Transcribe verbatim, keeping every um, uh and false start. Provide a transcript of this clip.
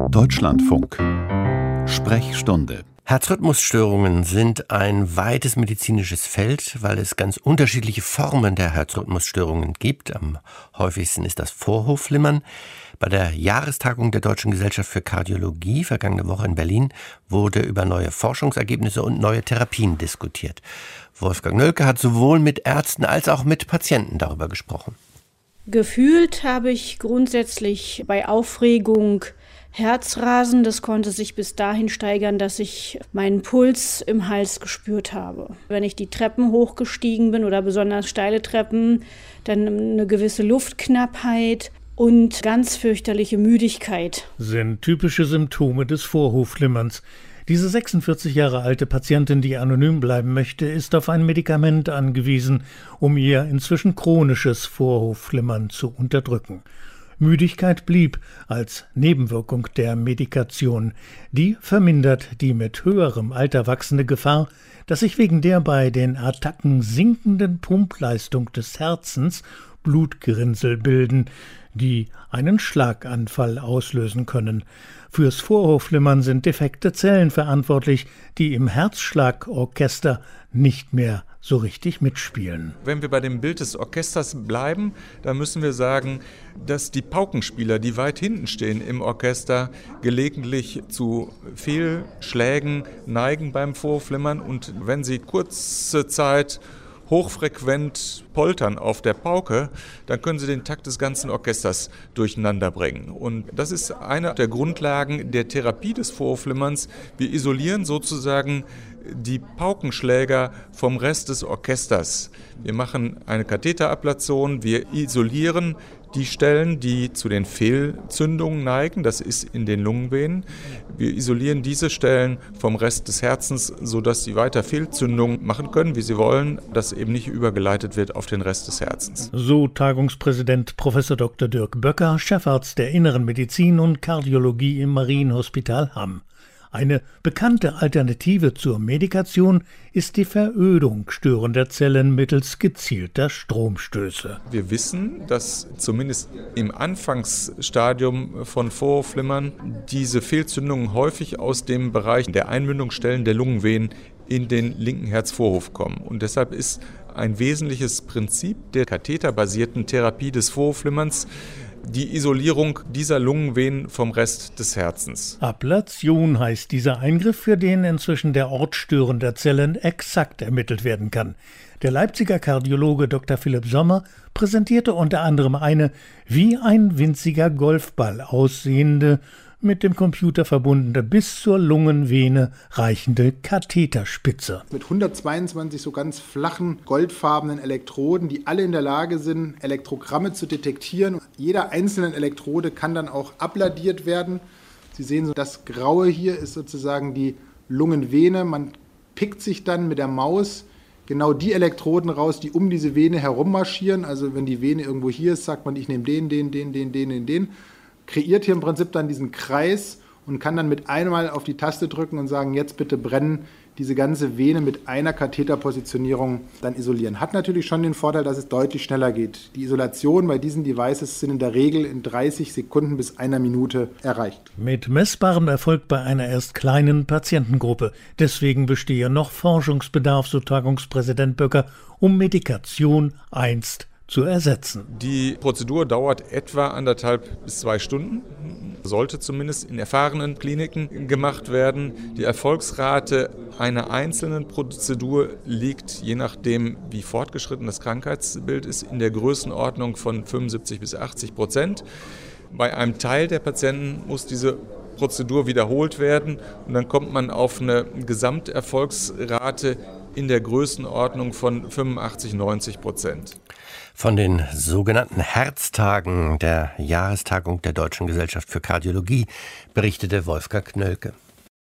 Deutschlandfunk. Sprechstunde. Herzrhythmusstörungen sind ein weites medizinisches Feld, weil es ganz unterschiedliche Formen der Herzrhythmusstörungen gibt. Am häufigsten ist das Vorhofflimmern. Bei der Jahrestagung der Deutschen Gesellschaft für Kardiologie vergangene Woche in Berlin wurde über neue Forschungsergebnisse und neue Therapien diskutiert. Wolfgang Nölke hat sowohl mit Ärzten als auch mit Patienten darüber gesprochen. Gefühlt habe ich grundsätzlich bei Aufregung Herzrasen. Das konnte sich bis dahin steigern, dass ich meinen Puls im Hals gespürt habe. Wenn ich die Treppen hochgestiegen bin oder besonders steile Treppen, dann eine gewisse Luftknappheit und ganz fürchterliche Müdigkeit. Sind typische Symptome des Vorhofflimmerns. Diese sechsundvierzig Jahre alte Patientin, die anonym bleiben möchte, ist auf ein Medikament angewiesen, um ihr inzwischen chronisches Vorhofflimmern zu unterdrücken. Müdigkeit blieb als Nebenwirkung der Medikation. Die vermindert die mit höherem Alter wachsende Gefahr, dass sich wegen der bei den Attacken sinkenden Pumpleistung des Herzens Blutgerinnsel bilden, die einen Schlaganfall auslösen können. Fürs Vorhofflimmern sind defekte Zellen verantwortlich, die im Herzschlagorchester nicht mehr so richtig mitspielen. Wenn wir bei dem Bild des Orchesters bleiben, dann müssen wir sagen, dass die Paukenspieler, die weit hinten stehen im Orchester, gelegentlich zu Fehlschlägen neigen beim Vorhofflimmern. Und wenn sie kurze Zeit hochfrequent poltern auf der Pauke, dann können sie den Takt des ganzen Orchesters durcheinander bringen. Und das ist eine der Grundlagen der Therapie des Vorhofflimmerns. Wir isolieren sozusagen die Paukenschläger vom Rest des Orchesters. Wir machen eine Katheterablation, wir isolieren die Stellen, die zu den Fehlzündungen neigen, das ist in den Lungenvenen. Wir isolieren diese Stellen vom Rest des Herzens, sodass sie weiter Fehlzündungen machen können, wie sie wollen, dass eben nicht übergeleitet wird auf den Rest des Herzens. So Tagungspräsident Professor Doktor Dirk Böcker, Chefarzt der Inneren Medizin und Kardiologie im Marienhospital Hamm. Eine bekannte Alternative zur Medikation ist die Verödung störender Zellen mittels gezielter Stromstöße. Wir wissen, dass zumindest im Anfangsstadium von Vorhofflimmern diese Fehlzündungen häufig aus dem Bereich der Einmündungsstellen der Lungenvenen in den linken Herzvorhof kommen. Und deshalb ist ein wesentliches Prinzip der katheterbasierten Therapie des Vorhofflimmerns die Isolierung dieser Lungenvenen vom Rest des Herzens. Ablation heißt dieser Eingriff, für den inzwischen der Ort störender Zellen exakt ermittelt werden kann. Der Leipziger Kardiologe Doktor Philipp Sommer präsentierte unter anderem eine wie ein winziger Golfball aussehende, mit dem Computer verbundene, bis zur Lungenvene reichende Katheterspitze. Mit hundertzweiundzwanzig so ganz flachen, goldfarbenen Elektroden, die alle in der Lage sind, Elektrogramme zu detektieren. Jeder einzelnen Elektrode kann dann auch abladiert werden. Sie sehen, das Graue hier ist sozusagen die Lungenvene. Man pickt sich dann mit der Maus genau die Elektroden raus, die um diese Vene herum marschieren. Also wenn die Vene irgendwo hier ist, sagt man, ich nehme den, den, den, den, den, den, den. Kreiert hier im Prinzip dann diesen Kreis und kann dann mit einmal auf die Taste drücken und sagen, jetzt bitte brennen, diese ganze Vene mit einer Katheterpositionierung dann isolieren. Hat natürlich schon den Vorteil, dass es deutlich schneller geht. Die Isolation bei diesen Devices sind in der Regel in dreißig Sekunden bis einer Minute erreicht. Mit messbarem Erfolg bei einer erst kleinen Patientengruppe. Deswegen bestehe noch Forschungsbedarf, so Tagungspräsident Böcker, um Medikation einst zu ersetzen. Die Prozedur dauert etwa anderthalb bis zwei Stunden, sollte zumindest in erfahrenen Kliniken gemacht werden. Die Erfolgsrate einer einzelnen Prozedur liegt, je nachdem wie fortgeschritten das Krankheitsbild ist, in der Größenordnung von fünfundsiebzig bis achtzig Prozent. Bei einem Teil der Patienten muss diese Prozedur wiederholt werden und dann kommt man auf eine Gesamterfolgsrate in der Größenordnung von fünfundachtzig bis neunzig Prozent. Von den sogenannten Herztagen der Jahrestagung der Deutschen Gesellschaft für Kardiologie berichtete Wolfgang Nölke.